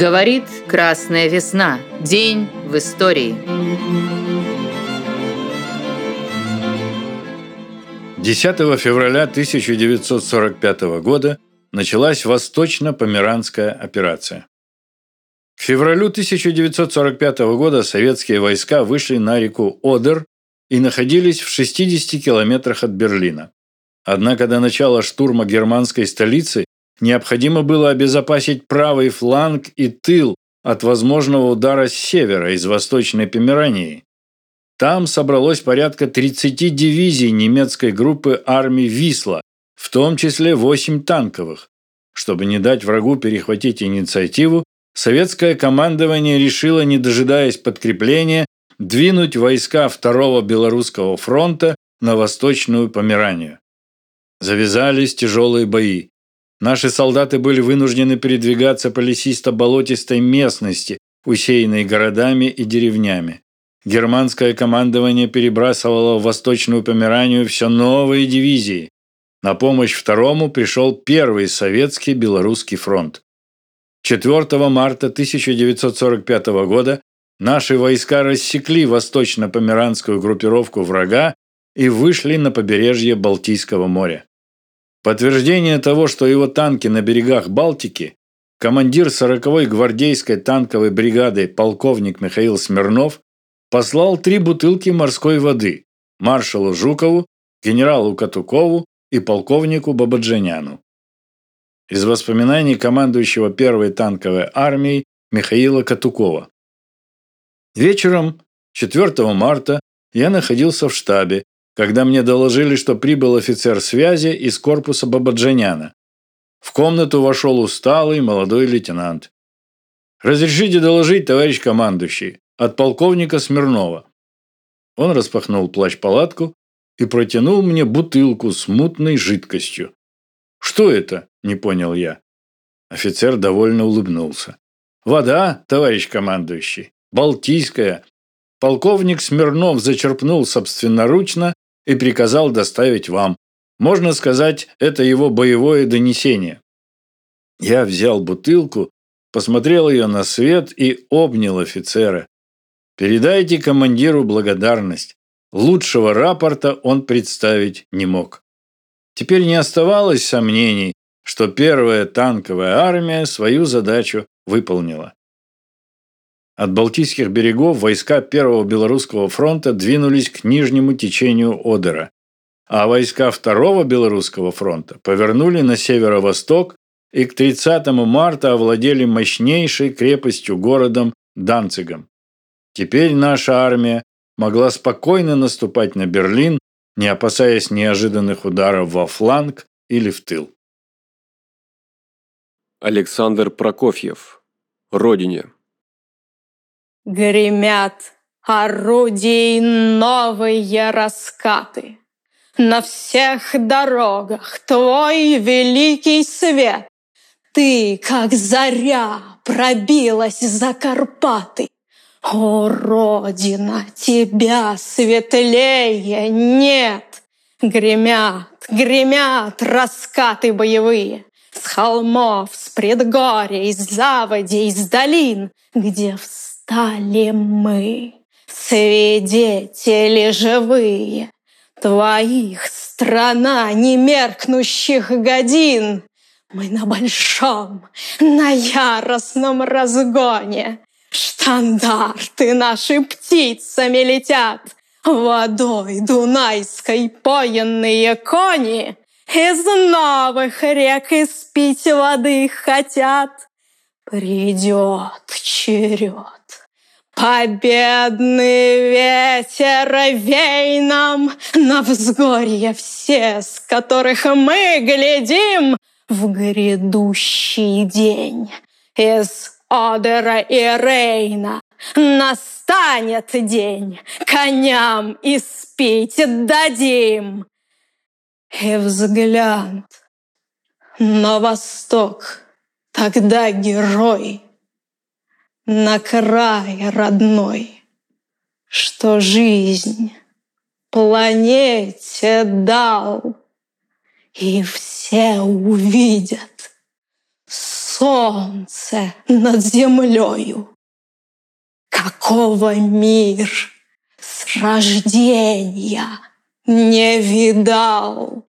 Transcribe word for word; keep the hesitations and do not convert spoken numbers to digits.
Говорит «Красная весна». День в истории. десятого февраля тысяча девятьсот сорок пятого года началась Восточно-Померанская операция. К февралю тысяча девятьсот сорок пятого года советские войска вышли на реку Одер и находились в шестидесяти километрах от Берлина. Однако до начала штурма германской столицы необходимо было обезопасить правый фланг и тыл от возможного удара с севера из Восточной Померании. Там собралось порядка тридцати дивизий немецкой группы армий «Висла», в том числе восемь танковых. Чтобы не дать врагу перехватить инициативу, советское командование решило, не дожидаясь подкрепления, двинуть войска Второго Белорусского фронта на Восточную Померанию. Завязались тяжелые бои. Наши солдаты были вынуждены передвигаться по лесисто-болотистой местности, усеянной городами и деревнями. Германское командование перебрасывало в Восточную Померанию все новые дивизии. На помощь второму пришел Первый Советский Белорусский фронт. четвёртого марта тысяча девятьсот сорок пятого года наши войска рассекли восточно-померанскую группировку врага и вышли на побережье Балтийского моря. В подтверждение того, что его танки на берегах Балтики, командир сороковой гвардейской танковой бригады полковник Михаил Смирнов послал три бутылки морской воды маршалу Жукову, генералу Катукову и полковнику Бабаджаняну. Из воспоминаний командующего первой танковой армией Михаила Катукова. Вечером четвёртого марта я находился в штабе, когда мне доложили, что прибыл офицер связи из корпуса Бабаджаняна. В комнату вошел усталый молодой лейтенант. «Разрешите доложить, товарищ командующий, от полковника Смирнова». Он распахнул плащ-палатку и протянул мне бутылку с мутной жидкостью. «Что это?» – не понял я. Офицер довольно улыбнулся. «Вода, товарищ командующий, балтийская». Полковник Смирнов зачерпнул собственноручно и приказал доставить вам. Можно сказать, это его боевое донесение. Я взял бутылку, посмотрел ее на свет и обнял офицера. Передайте командиру благодарность. Лучшего рапорта он представить не мог. Теперь не оставалось сомнений, что первая танковая армия свою задачу выполнила. От Балтийских берегов войска Первого Белорусского фронта двинулись к нижнему течению Одера, а войска Второго Белорусского фронта повернули на северо-восток и к тридцатому марта овладели мощнейшей крепостью городом Данцигом. Теперь наша армия могла спокойно наступать на Берлин, не опасаясь неожиданных ударов во фланг или в тыл. Александр Прокофьев. Родине. Гремят орудий новые раскаты. На всех дорогах твой великий свет. Ты, как заря, пробилась за Карпаты. О, Родина, тебя светлее нет. Гремят, гремят раскаты боевые. С холмов, с предгорий, с заводей, с долин, где встали мы, свидетели живые твоих страна немеркнущих годин. Мы на большом, на яростном разгоне. Штандарты наши птицами летят, водой дунайской поенные кони из новых рек испить воды хотят. Придет черед, победный ветер вей нам на взгорья все, с которых мы глядим в грядущий день. Из Одера и Рейна настанет день, коням испить дадим. И взгляд на восток, тогда герой, на край родной, что жизнь планете дал, и все увидят солнце над землею. Какого мир с рождения не видал.